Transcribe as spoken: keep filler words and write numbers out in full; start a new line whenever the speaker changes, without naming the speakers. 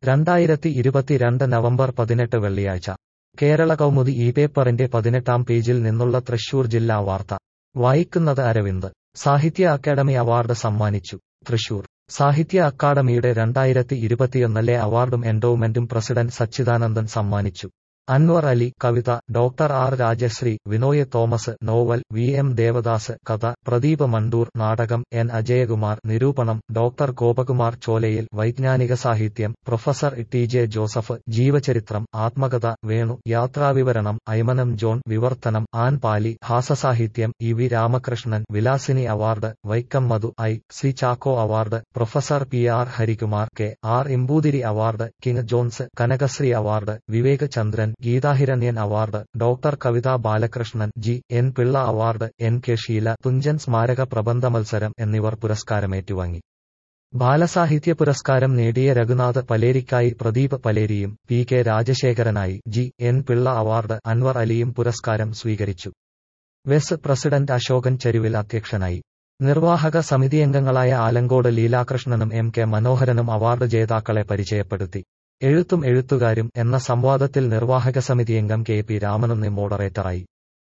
രണ്ടായിരത്തി ഇരുപത്തിരണ്ട് നവംബർ പതിനെട്ട് വെള്ളിയാഴ്ച കേരള കൗമുദി ഈ പേപ്പറിന്റെ പതിനെട്ടാം പേജിൽ നിന്നുള്ള തൃശൂർ ജില്ലാ വാർത്ത വായിക്കുന്നത് അരവിന്ദ്. സാഹിത്യ അക്കാദമി അവാർഡ് സമ്മാനിച്ചു. തൃശൂർ സാഹിത്യ അക്കാദമിയുടെ രണ്ടായിരത്തി ഇരുപത്തിയൊന്നിലെ അവാർഡും എൻഡോവ്മെന്റും പ്രസിഡന്റ് സച്ചിദാനന്ദൻ സമ്മാനിച്ചു. അൻവർ അലി കവിത, doctor R Rajashree, Vinoy Thomas novel, V M Devadas കഥ, പ്രദീപ് മണ്ടൂർ നാടകം, എൻ അജയകുമാർ നിരൂപണം, ഡോക്ടർ ഗോപകുമാർ ചോലയിൽ വൈജ്ഞാനിക സാഹിത്യം, പ്രൊഫസർ ടി ജെ ജോസഫ് ജീവചരിത്രം, ആത്മകഥ, വേണു യാത്രാവിവരണം, ഐമനം ജോൺ വിവർത്തനം, ആൻ പാലി ഹാസ്യസാഹിത്യം, E V Ramakrishnan Vilasini award, Vaikom Madhu I C Chacko award, professor P R Harikumar K R ഇമ്പൂതിരി award, King Johns Kanakasree award, Vivek Chandran Geethahiranyan award, doctor Kavitha Balakrishnan G N Pillai award, N K Sheela Thunchan സ്മാരക പ്രബന്ധ മത്സരം എന്നിവർ പുരസ്കാരമേറ്റുവാങ്ങി. ബാലസാഹിത്യ പുരസ്കാരം നേടിയ രഘുനാഥ് പലേരിക്കായി പ്രദീപ് പലേരിയും പി കെ രാജശേഖരനായി G N Pillai award, Anwar അലിയും പുരസ്കാരം സ്വീകരിച്ചു. വെസ് പ്രസിഡന്റ് അശോകൻ ചെരുവിൽ അധ്യക്ഷനായി. നിർവാഹക സമിതിയംഗങ്ങളായ ആലങ്കോട് ലീലാകൃഷ്ണനും എം കെ മനോഹരനും അവാർഡ് ജേതാക്കളെ പരിചയപ്പെടുത്തി. എഴുത്തും എഴുത്തുകാരും എന്ന സംവാദത്തിൽ നിർവാഹക സമിതിയംഗം കെ പി രാമനുണ്ണി മോഡറേറ്ററായി.